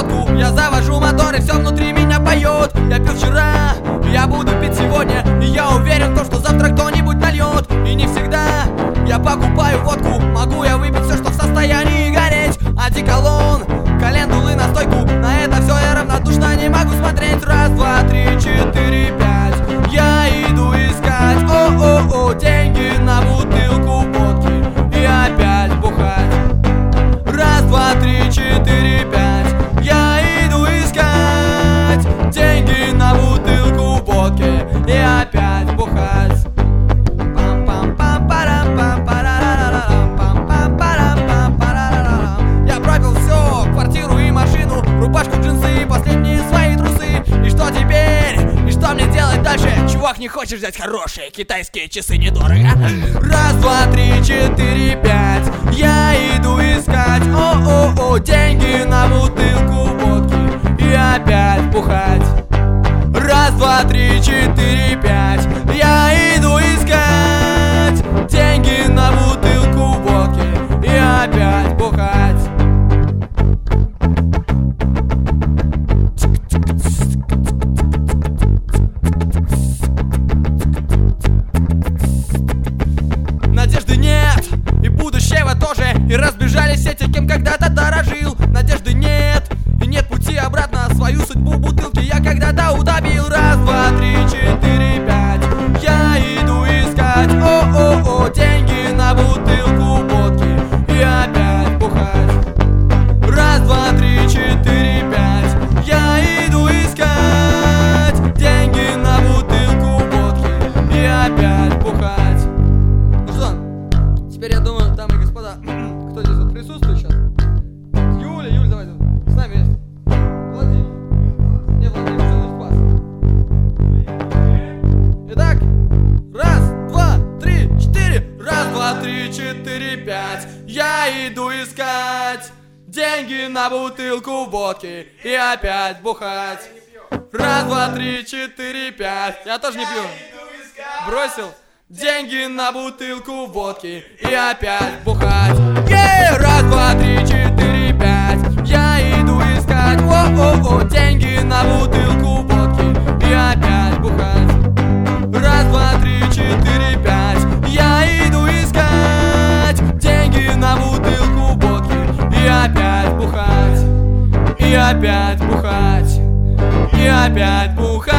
водку, я завожу мотор, и все внутри меня поет. Я пил вчера, я буду пить сегодня, и я уверен в том, что завтра кто-нибудь нальет. И не всегда я покупаю водку, могу я выпить все, что в состоянии гореть. Одеколон, календулы, настойку, на это все я равнодушно не могу смотреть. Раз, два, три, четыре, пять, я иду искать, о-о-о, деньги на бутылку водки и опять бухать. Раз, два, три, четыре, пять, я иду искать деньги на бутылку водки и опять бухать. Я пропил все, квартиру и машину, рубашку, джинсы и последние свои трусы. И что теперь? И что мне делать дальше? Чувак, не хочешь взять хорошие китайские часы недорого? Раз, два, три, четыре, пять, я иду искать, о-о-о, деньги на бутылку водки и опять бухать. Раз, два, три, четыре, пять, я иду искать деньги на бутылку водки и опять бухать. Надежды нет, и будущего тоже, и разбежались все те, кем когда-то дорожил. Надежды нет, и нет пути обратно, свою судьбу бутылки я когда-то утопил. Раз, два, три, четыре, пять, я иду искать, о-о-о, деньги на бутылку водки и опять бухать. Раз, два, три, четыре, пять, я иду искать деньги на бутылку водки и опять бухать. Ну что, теперь я думаю, дамы и господа, кто здесь вот присутствует сейчас? Юля, давай, с нами есть. Владимир. Не, Владимир, целый спас. Итак, раз, два, три, четыре. Раз, два, три, четыре, пять. Я иду искать деньги на бутылку водки и опять бухать. Раз, два, три, четыре, пять. Я тоже не пью. Бросил. Деньги на бутылку водки и опять бухать. Раз, два, три, четыре, пять, я иду искать, о-о-о, деньги на бутылку водки и опять бухать. Раз, два, три, четыре, пять, я иду искать деньги на бутылку водки и опять бухать. И опять бухать. И опять бухать.